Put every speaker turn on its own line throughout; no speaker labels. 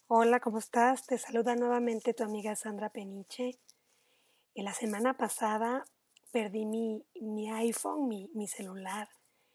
Hola, ¿cómo estás? Te saluda nuevamente tu amiga Sandra Peniche. En la semana pasada perdí mi iPhone, mi celular,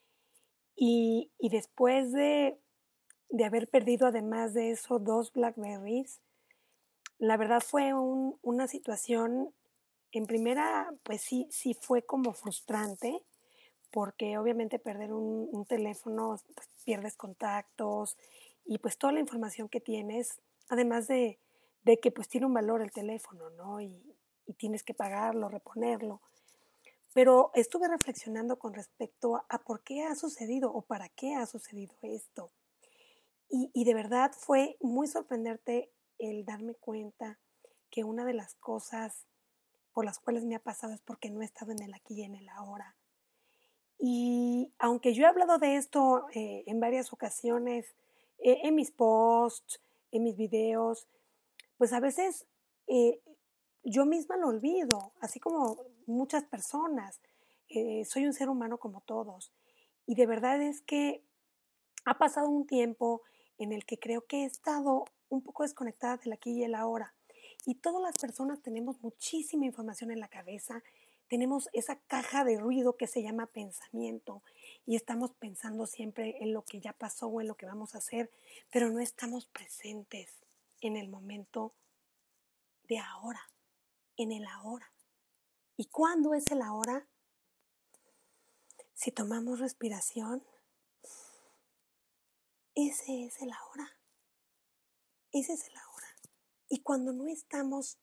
y después de haber perdido además de eso dos Blackberries, la verdad fue una situación, en primera, pues sí fue como frustrante, porque obviamente perder un teléfono, pues pierdes contactos y pues toda la información que tienes, además de que pues tiene un valor el teléfono, ¿no? Y tienes que pagarlo, reponerlo. Pero estuve reflexionando con respecto a por qué ha sucedido o para qué ha sucedido esto. Y de verdad fue muy sorprendente el darme cuenta que una de las cosas por las cuales me ha pasado es porque no he estado en el aquí y en el ahora. Y aunque yo he hablado de esto en varias ocasiones, en mis posts, en mis videos, pues a veces eh, yo misma lo olvido, así como muchas personas. Soy un ser humano como todos. Y de verdad es que ha pasado un tiempo en el que creo que he estado un poco desconectada del aquí y el ahora. Y todas las personas tenemos muchísima información en la cabeza, tenemos esa caja de ruido que se llama pensamiento y estamos pensando siempre en lo que ya pasó o en lo que vamos a hacer, pero no estamos presentes en el momento de ahora, en el ahora. ¿Y cuándo es el ahora? Si tomamos respiración, ese es el ahora, ese es el ahora. Y cuando no estamos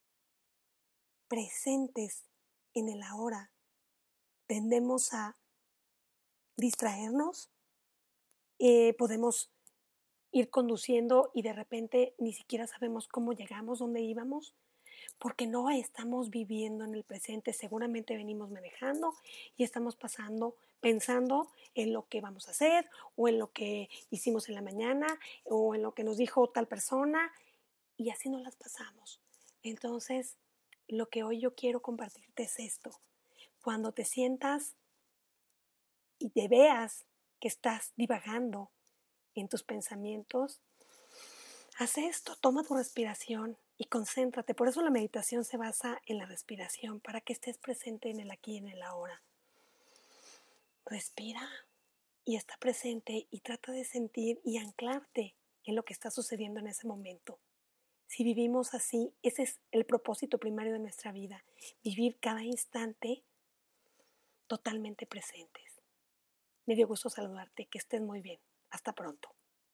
presentes en el ahora, tendemos a distraernos, podemos ir conduciendo y de repente ni siquiera sabemos cómo llegamos, dónde íbamos, porque no estamos viviendo en el presente. Seguramente venimos manejando y estamos pensando en lo que vamos a hacer o en lo que hicimos en la mañana o en lo que nos dijo tal persona y así nos las pasamos. Entonces, lo que hoy yo quiero compartirte es esto. Cuando te sientas y te veas que estás divagando en tus pensamientos, haz esto, toma tu respiración y concéntrate. Por eso la meditación se basa en la respiración, para que estés presente en el aquí y en el ahora. Respira y está presente y trata de sentir y anclarte en lo que está sucediendo en ese momento. Si vivimos así, ese es el propósito primario de nuestra vida, vivir cada instante totalmente presentes. Me dio gusto saludarte, que estés muy bien. Hasta pronto.